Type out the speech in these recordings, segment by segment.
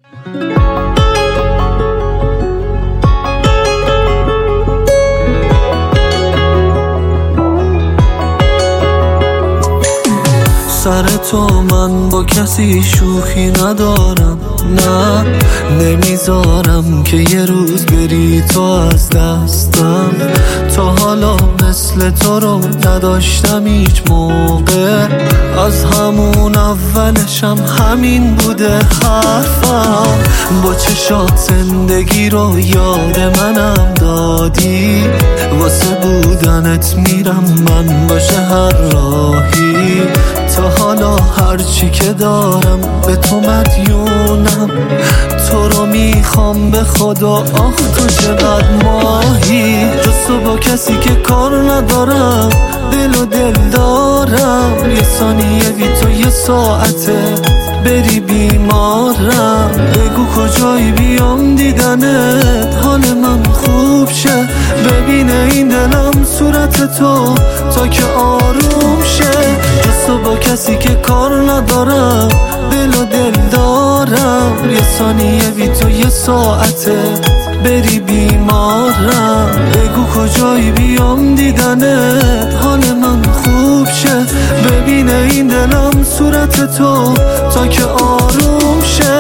سر تو من با کسی شوخی ندارم، نه نمیذارم که یه روز بری تو از دستم. تا حالا مثل تو رو نداشتم هیچ موقع، از همون اولشم همین بوده حرفم. با چشات زندگی رو یاد منم دادی، واسه بودنت میرم من باشه هر راهی. تا حالا هرچی که دارم به تو مدیونم، تو رو میخوام به خدا، آخ تو چقدر ماهی. جز تو با کسی که کار ندارم، دل و دل دارم. یه ثانیه بی تو یه ساعته بری بیمارم. بگو کجایی بیام دیدنت حال من خوب شه، ببینه این دلم صورت تو تا که آروم شه. جز تو با کسی که کار ندارم، دل و دل دارم. یه ثانیه بی تو یه ساعته بری بیمارم. بگو کجایی بیام دیدنت حال من خوب شه، ببینه این دلم صورت تو تا که آروم شه.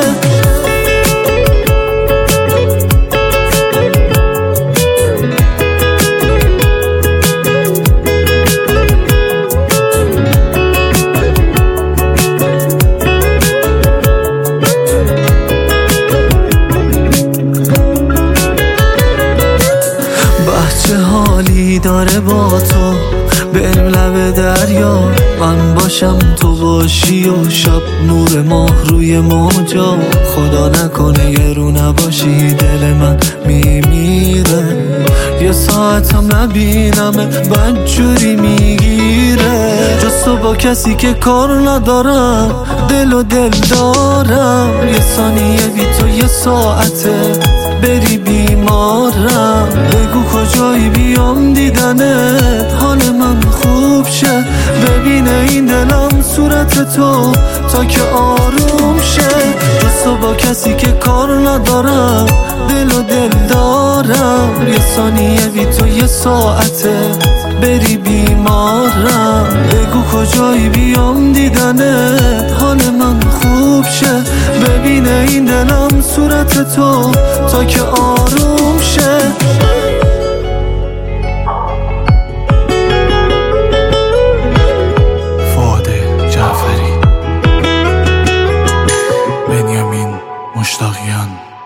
چه حالی داره با تو بریم لب دریا، من باشم تو باشی و شب نور ماه روی موجا. خدا نکنه یه رو نباشی دل من میمیره، یه ساعتم نبینمه بدجوری میگیره. جز تو با کسی که کار ندارم، دل و دل دارم. یه ثانیه بی تو یه ساعته بری بیمارم. بگو کجایی بیام دیدنت حال من خوب شه، ببینه این دلم صورت تو تا که آروم شه. جز تو با کسی که کار ندارم، دل و دل دارم. یه ثانیه بی تو یه ساعته بری بیمارم. بگو کجایی بیام دیدنت حال من خوب شه، ببینه این دلم صورت تو تا که آروم شه. فؤاد جعفری، بنیامین مشتاقیان.